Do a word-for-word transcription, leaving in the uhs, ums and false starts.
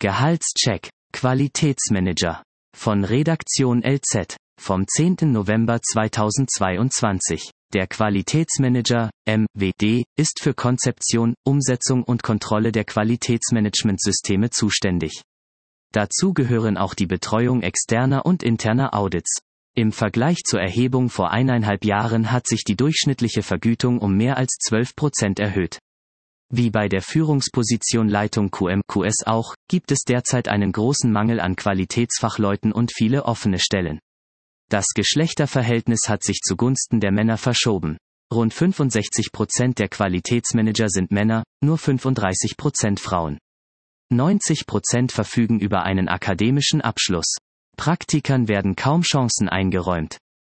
Gehaltscheck, Qualitätsmanager. Von Redaktion L Z, vom zehnten November zweitausendzweiundzwanzig. Der Qualitätsmanager, M W D, ist für Konzeption, Umsetzung und Kontrolle der Qualitätsmanagementsysteme zuständig. Dazu gehören auch die Betreuung externer und interner Audits. Im Vergleich zur Erhebung vor eineinhalb Jahren hat sich die durchschnittliche Vergütung um mehr als zwölf Prozent erhöht. Wie bei der Führungsposition Leitung Q M Q S auch, gibt es derzeit einen großen Mangel an Qualitätsfachleuten und viele offene Stellen. Das Geschlechterverhältnis hat sich zugunsten der Männer verschoben. Rund fünfundsechzig Prozent der Qualitätsmanager sind Männer, nur fünfunddreißig Prozent Frauen. neunzig Prozent verfügen über einen akademischen Abschluss. Praktikern werden kaum Chancen eingeräumt.